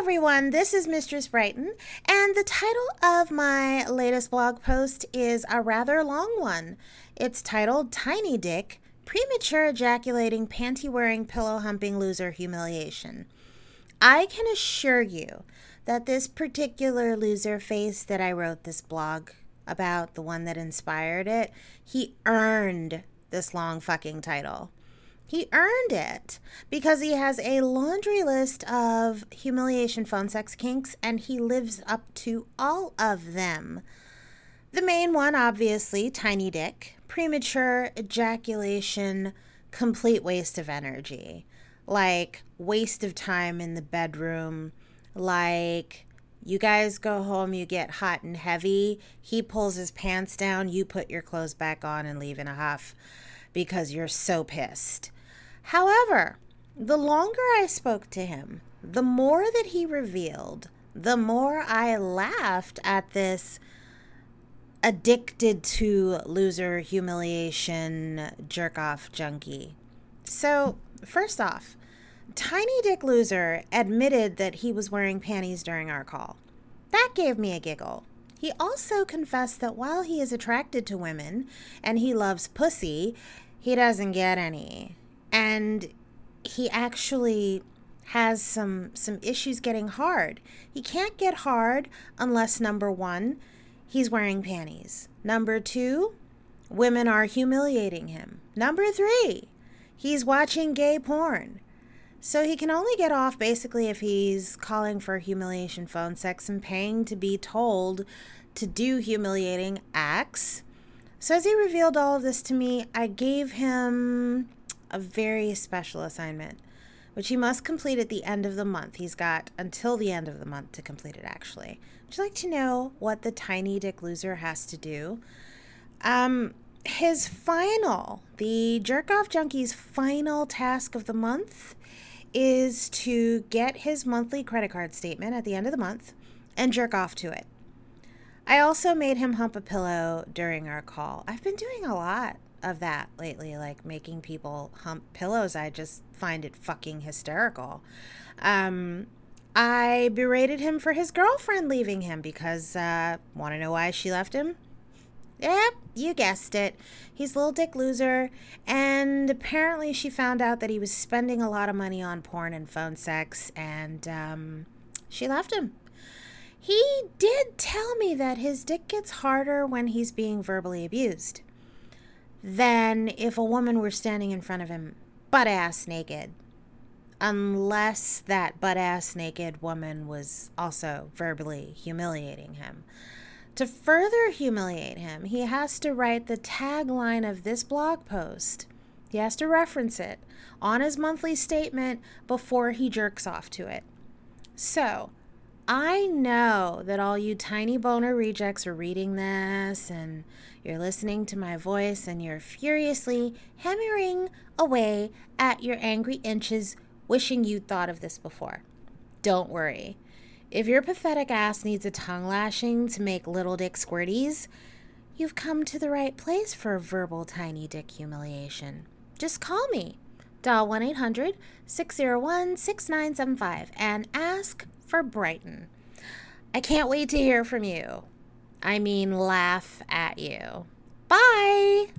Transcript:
everyone, this is Mistress Brighton, and the title of my latest blog post is a rather long one. It's titled Tiny Dick, Premature Ejaculating Panty-Wearing Pillow-Humping Loser Humiliation. I can assure you that this particular loser face that I wrote this blog about, the one that inspired it, he earned this long fucking title. He earned it because he has a laundry list of humiliation phone sex kinks, and he lives up to all of them. The main one, obviously, tiny dick, premature ejaculation, complete waste of energy, like waste of time in the bedroom, like you guys go home, you get hot and heavy, he pulls his pants down, you put your clothes back on and leave in a huff because you're so pissed. However, the longer I spoke to him, the more that he revealed, the more I laughed at this addicted to loser humiliation jerk-off junkie. So, first off, Tiny Dick Loser admitted that he was wearing panties during our call. That gave me a giggle. He also confessed that while he is attracted to women and he loves pussy, he doesn't get any. And he actually has some issues getting hard. He can't get hard unless, number one, he's wearing panties. Number two, women are humiliating him. Number three, he's watching gay porn. So he can only get off basically if he's calling for humiliation phone sex and paying to be told to do humiliating acts. So as he revealed all of this to me, I gave him a very special assignment, which he must complete at the end of the month. He's got until the end of the month to complete it, actually. Would you like to know what the Tiny Dick Loser has to do? The jerk-off junkie's final task of the month is to get his monthly credit card statement at the end of the month and jerk off to it. I also made him hump a pillow during our call. I've been doing a lot of that lately, like making people hump pillows. I just find it fucking hysterical. I berated him for his girlfriend leaving him because, want to know why she left him? Yep, you guessed it. He's a little dick loser, and apparently she found out that he was spending a lot of money on porn and phone sex, and she left him. He did tell me that his dick gets harder when he's being verbally abused than if a woman were standing in front of him butt-ass naked, unless that butt-ass naked woman was also verbally humiliating him. To further humiliate him, he has to write the tagline of this blog post. He has to reference it on his monthly statement before he jerks off to it. So, I know that all you tiny boner rejects are reading this and you're listening to my voice and you're furiously hammering away at your angry inches wishing you'd thought of this before. Don't worry. If your pathetic ass needs a tongue lashing to make little dick squirties, you've come to the right place for verbal tiny dick humiliation. Just call me. Dial 1-800-601-6975 and ask for Brighton. I can't wait to hear from you. I mean, laugh at you. Bye!